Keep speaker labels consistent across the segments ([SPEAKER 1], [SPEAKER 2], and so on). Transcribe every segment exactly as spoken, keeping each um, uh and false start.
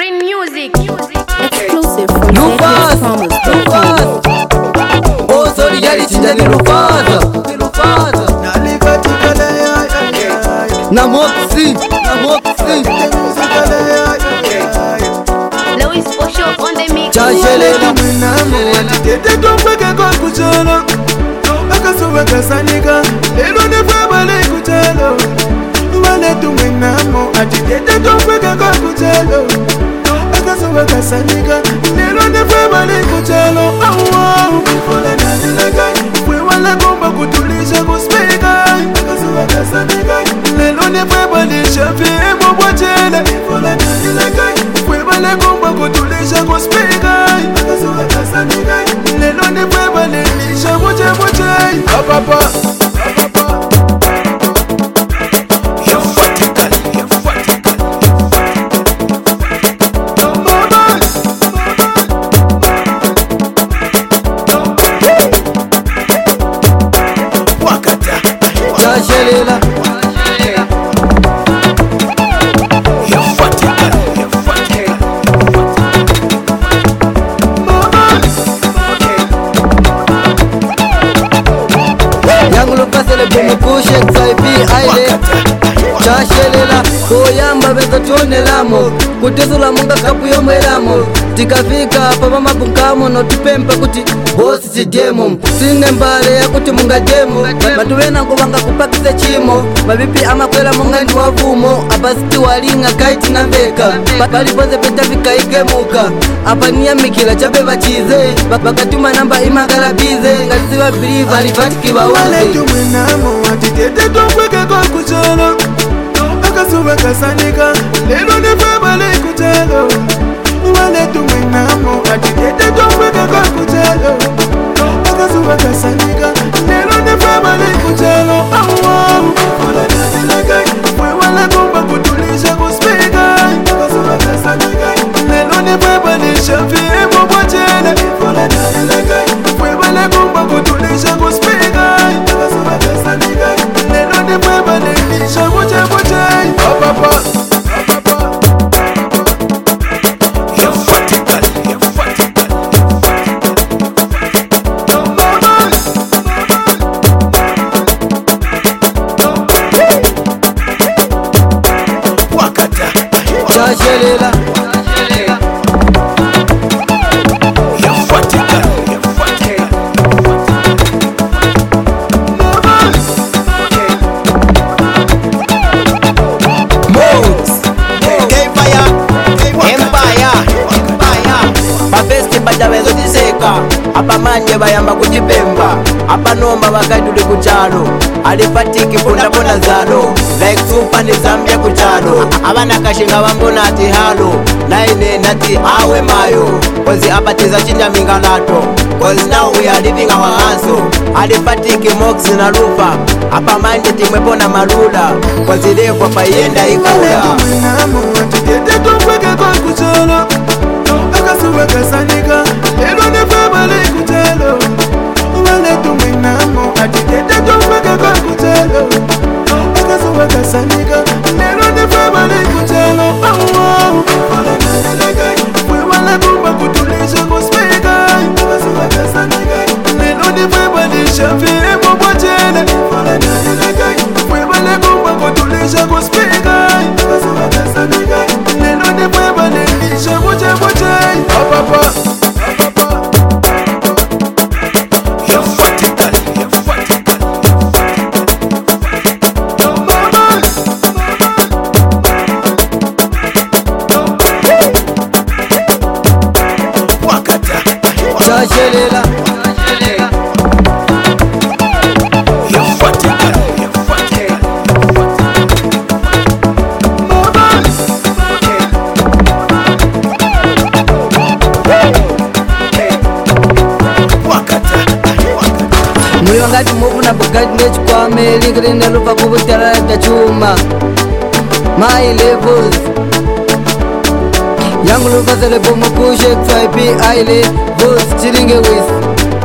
[SPEAKER 1] Fine music.
[SPEAKER 2] Exclusive from
[SPEAKER 3] Lucas, Lucas. Oh, sorry, yali chindani Lucas. Lucas. Na Moxie, na Moxie.
[SPEAKER 1] Louis Osho on the mix.
[SPEAKER 3] Chashelela.
[SPEAKER 4] Tete tompeke kwa kucholo akasuwa kasanika lelo nefa bale kucholo wale tumwenamo ati tete tompeke kwa kucholo akasuwa kasanika lelo nefa bale kucholo awa ufole nazilega kwe wala kumba kutulisha kuspeka akasuwa kasanika lelo nefa bale shafi emo wachele ufole nazilega kwe wala kumba kutulisha kuspeka akasuwa kasanika lelo nefa bale lisha moche moche apapa
[SPEAKER 3] Chashelela. Young Lucas le boom kushe X I P aile. Chashelela koyamba bezo tonelamo kutezula munga kapu yomwelamo tikafika papa mabunkamo notipempa kuti bosi chijemo sine mbale ya kuti munga jemo matuwena ngubanga kupakise chimo mabipi amakwela munga ndi wavumo apasiti walinga kaiti na mbeka palipoze peta vikaigemuka apa niyamikila chape bachize bakatuma namba imagalabize ngatiziwa biliva alifatiki
[SPEAKER 4] wale
[SPEAKER 3] bawuze
[SPEAKER 4] tumwenamo ati tete tompeke kwa kucholo akasuwa kasanika lelo nefa bale kucholo wale tumwenamo ati tete tompeke kwa kucholo akasuwa kasanika lelo nefa bale kucholo awa ufole nazilega kwe wala kumba kutulisha kuspeka akasuwa kasanika lelo nefa bale shafi emo wachele ufole nazilega kwe wala kumba kutulisha kuspeka akasuwa kasanika lelo nefa bale lisha moche moche apapa
[SPEAKER 3] Chashelela.
[SPEAKER 5] Apamanje bayamba kutipemba apanomba bakatuli kuchalo alifatiki pondapona zalo like super ni Zambia kuchalo abana kashinga bambona ati halo naine nati awe mayo cause apatiza chinya mingalato cause now we are living our hustle alifatiki Mox na Lufa apamanje timwepona malula cause levo payenda ikula
[SPEAKER 4] mwenamo ati tete tompeke kwa kucholo akasuwa kasanika lelo nefa bale kucholo wale tumwenamo ati tete tompeke kwa kucholo akasuwa kasanika lelo nefa bale kucholo awa ufole nazilega kwe wala kumba kutulisha kuspeka akasuwa kasanika lelo nefa bale shafi emo wachele ufole nazilega kwe wala kumba kutulisha kuspeka akasuwa kasanika lelo nefa bale lisha moche moche apapa
[SPEAKER 3] Chashelela. Muli wangati muvu na bugati nechikwame linkile nelupa kubutala ya chuma My levels Young Lucas le boom kushe X I P aile Voice chilinge with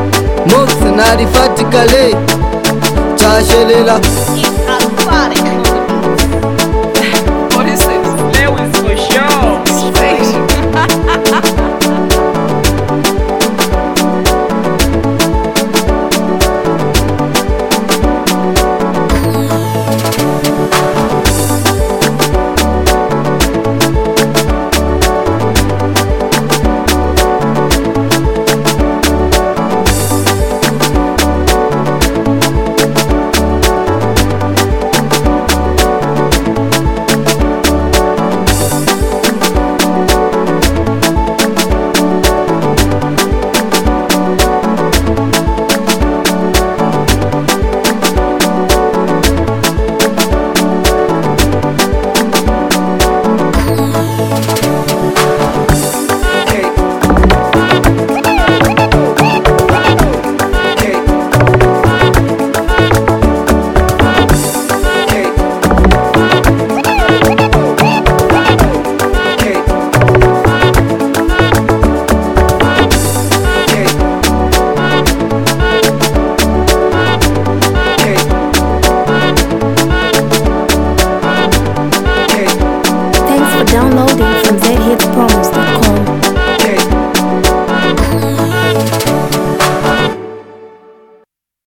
[SPEAKER 3] Mox na rifatikale Chashelela
[SPEAKER 1] It's alphabetic.